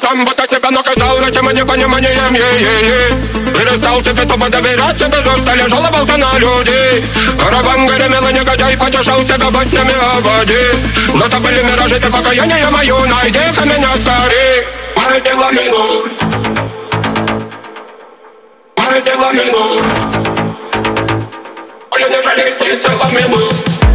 сам будто себя наказал этим непониманием, перестал себе тупо доверять, без устали жаловался на людей. Караван гремел и негодяй потешал себя баснями о воде. Но то были миражи, ты покаяние мою, найди-ка меня скорей. Мое тело минут, мое тело минут, мне не жалеет тело минут.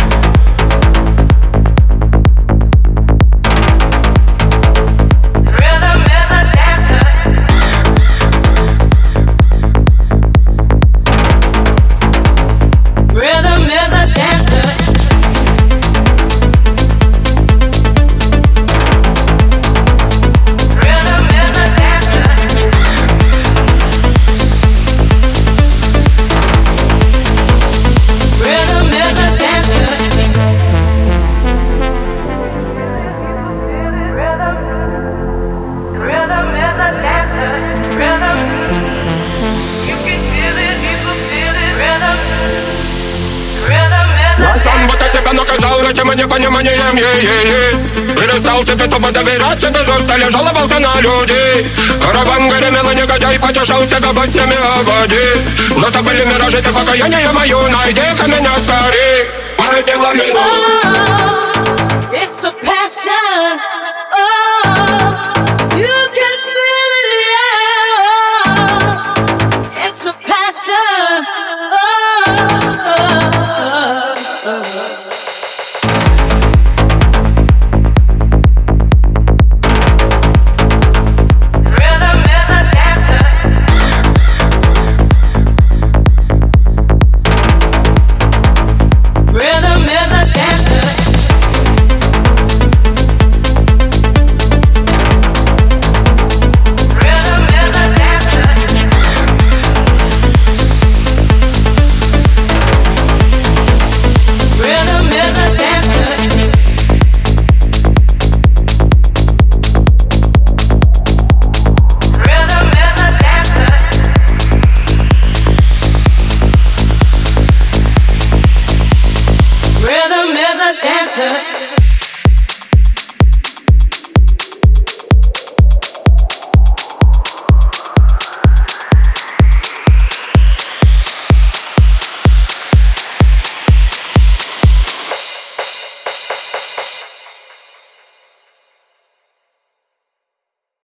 Сам будто себя наказал этим непониманием, перестал себе тупо доверять, без устали жаловался на людей. Караван гремел и негодяй потешал себя баснями о воде. Но то были миражи, ты покаяние мою, найди-ка меня скорей. Мое тело минут. It's a passion.